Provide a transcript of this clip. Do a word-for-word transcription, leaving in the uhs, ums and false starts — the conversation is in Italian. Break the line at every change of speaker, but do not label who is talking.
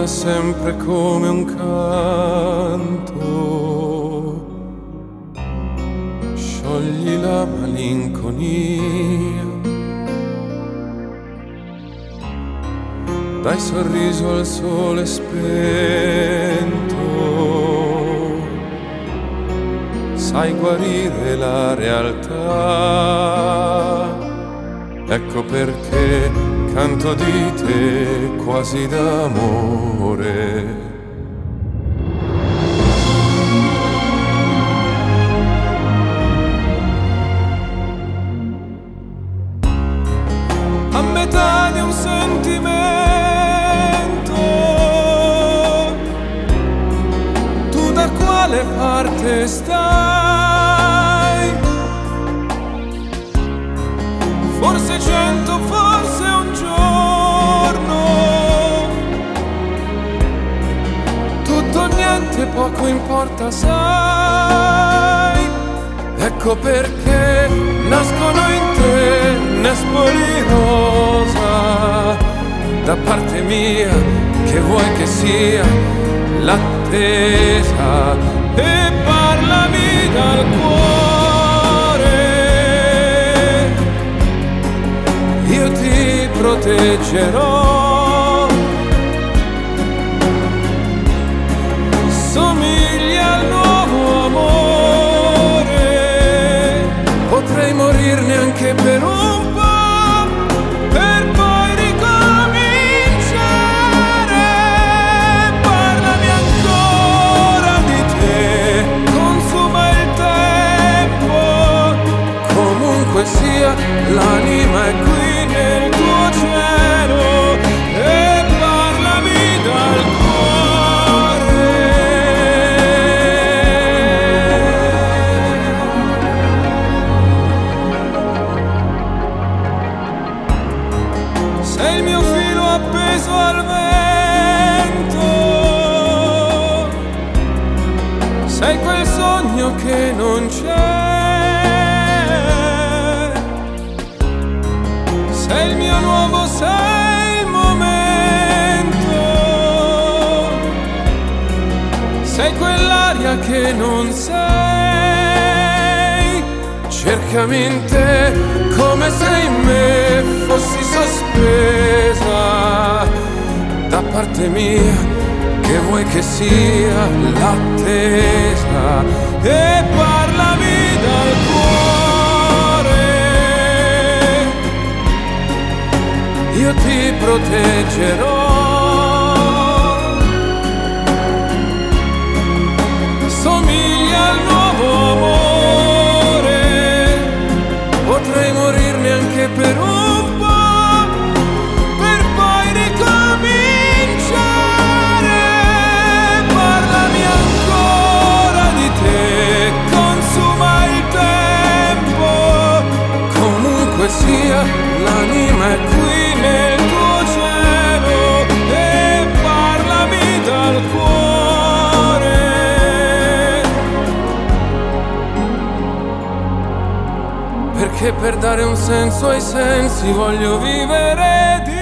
torna sempre come un canto. Sciogli la malinconia, dai sorriso al sole spento, sai guarire la realtà. Ecco perché canto di te quasi d'amore. A metà di un sentimento, tu da quale parte stai? Forse cento, forse un giorno, tutto o niente, poco importa, sai. Ecco perché nascono in te nespoli rosa, da parte mia che vuoi che sia l'attesa, e parlami dal cuore, io ti proteggerò. Somigli al nuovo amore, potrei morirne anche per un po', per poi ricominciare. Parlami ancora di te, consuma il tempo, comunque sia l'anima è qui nel tuo cielo, e parlami dal cuore. Sei il mio filo appeso al vento, sei quel sogno che non c'è, sei il mio nuovo, sei il momento, sei quell'aria che non sei. Cercami in te come se in me fossi sospesa, da parte mia che vuoi che sia l'attesa, e parlami dal cuore, io ti proteggerò. Somiglia al nuovo amore, potrei morirne anche per un po', per poi ricominciare. Parlami ancora di te, consuma il tempo, comunque sia l'anima è qui nel tuo cielo, e parlami dal cuore, perché per dare un senso ai sensi voglio vivere di